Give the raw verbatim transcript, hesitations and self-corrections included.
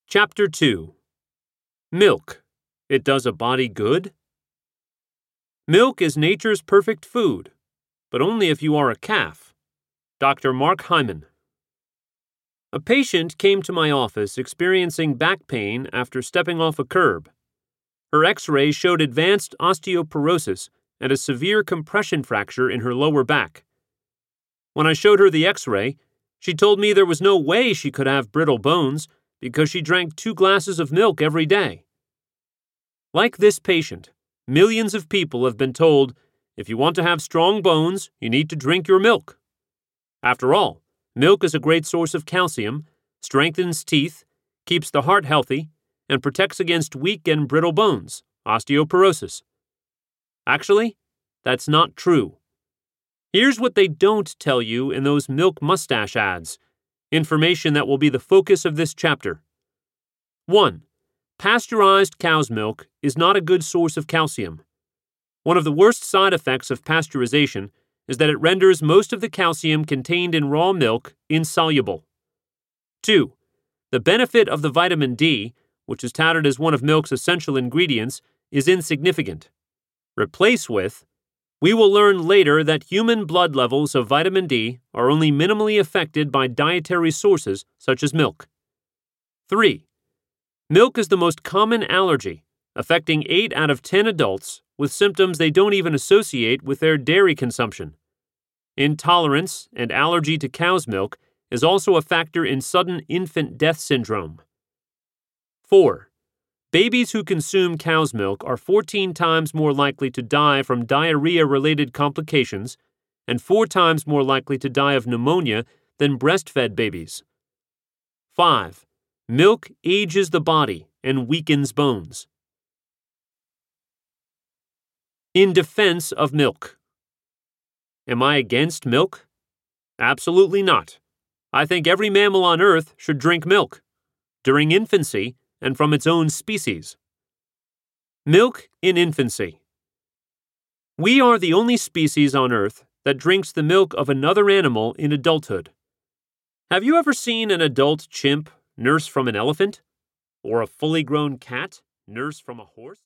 Chapter two. Milk. It does a body good? Milk is nature's perfect food, but only if you are a calf. Doctor Mark Hyman. A patient came to my office experiencing back pain after stepping off a curb. Her x-ray showed advanced osteoporosis and a severe compression fracture in her lower back. When I showed her the x-ray, she told me there was no way she could have brittle bones because she drank two glasses of milk every day. Like this patient, millions of people have been told, if you want to have strong bones, you need to drink your milk. After all, milk is a great source of calcium, strengthens teeth, keeps the heart healthy, and protects against weak and brittle bones, osteoporosis. Actually, that's not true. Here's what they don't tell you in those milk mustache ads, information that will be the focus of this chapter. one. Pasteurized cow's milk is not a good source of calcium. One of the worst side effects of pasteurization is that it renders most of the calcium contained in raw milk insoluble. two. The benefit of the vitamin D, which is touted as one of milk's essential ingredients, is insignificant. Replace with, we will learn later that human blood levels of vitamin D are only minimally affected by dietary sources such as milk. three. Milk is the most common allergy, affecting eight out of ten adults with symptoms they don't even associate with their dairy consumption. Intolerance and allergy to cow's milk is also a factor in sudden infant death syndrome. four. Babies who consume cow's milk are fourteen times more likely to die from diarrhea-related complications and four times more likely to die of pneumonia than breastfed babies. five. Milk ages the body and weakens bones. In defense of milk. Am I against milk? Absolutely not. I think every mammal on Earth should drink milk, during infancy and from its own species. Milk in infancy. We are the only species on Earth that drinks the milk of another animal in adulthood. Have you ever seen an adult chimp nurse from an elephant? Or a fully grown cat nurse from a horse?